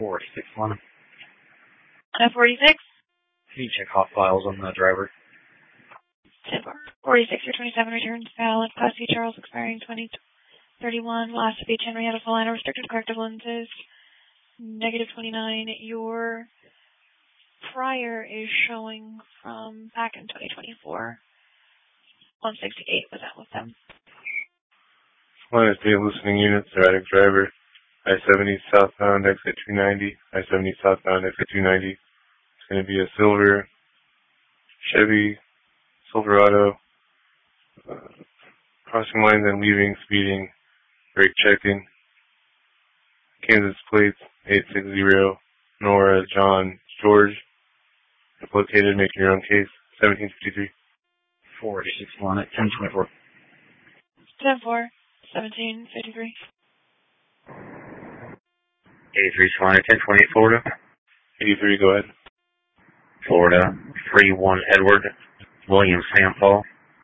461. 46. Can you check hot files on the driver? 46 or 27 returns valid. Class C Charles expiring 2031. Last of each Henry had a full line of restricted corrective lenses. Negative 29. Your prior is showing from back in 2024. 168 was that with them. Line of state listening units, erratic driver. I-70 southbound, exit 290. I-70 southbound, exit 290. It's going to be a silver Chevy Silverado. Crossing lines and leaving, speeding, brake checking. Kansas plates, 860, Nora, John, George. If located, make your own case, 1753. 461 at 1024. 10-4, 1753. 83 Swan at 1028 Florida. 83, go ahead. Florida, 31 Edward, William St. Paul.